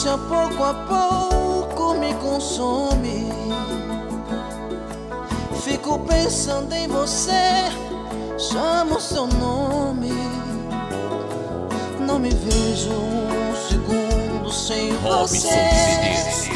distância pouco a pouco me consome. Fico pensando em você, chamo seu nome. Não me vejo um segundo sem você.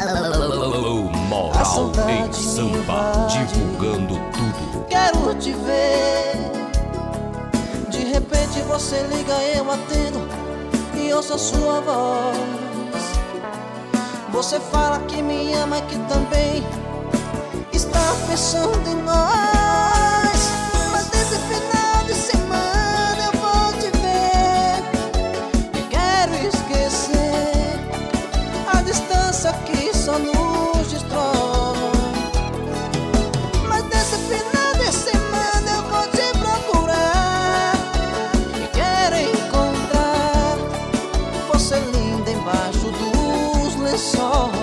Moral em Sampa, divulgando tudo. Quero te ver. De repente você liga, eu atendo e ouço a sua voz. Você fala que me ama, que também está pensando em nós. Mas nesse final de semana eu vou te ver e quero esquecer a distância que só nos destrói. Mas nesse final de semana eu vou te procurar e quero encontrar você linda embaixo dos lençóis.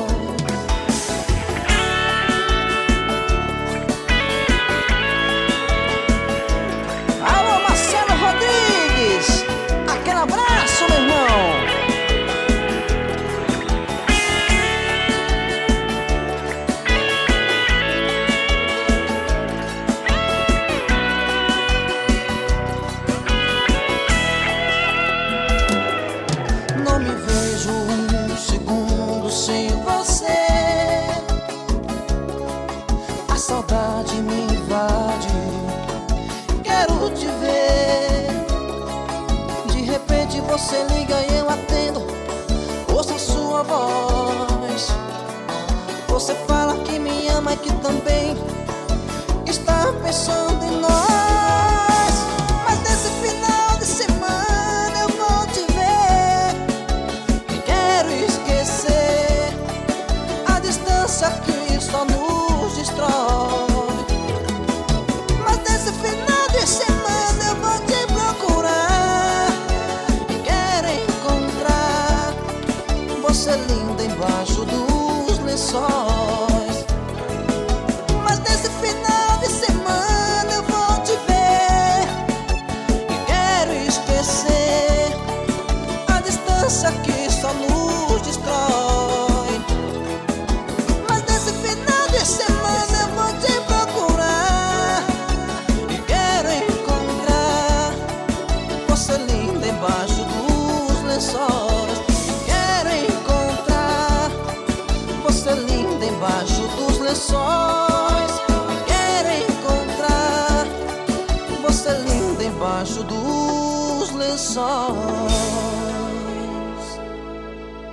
Não me vejo um segundo sem você. A saudade me invade. Quero te ver. De repente você liga e eu atendo, ouço a sua voz. Você fala que me ama e que também está pensando em nós. Mas nesse final de semana eu vou te ver e quero esquecer a distância que só nos destrói. Mas nesse final de semana eu vou te procurar e quero encontrar você linda embaixo dos lençóis. Mas nesse final de semana eu vou te ver e quero esquecer a distância que só nos destrói. Mas nesse final de semana eu vou te procurar e quero encontrar você linda embaixo dos lençóis. Quero encontrar você linda embaixo dos lençóis. Quero encontrar você linda embaixo dos lençóis.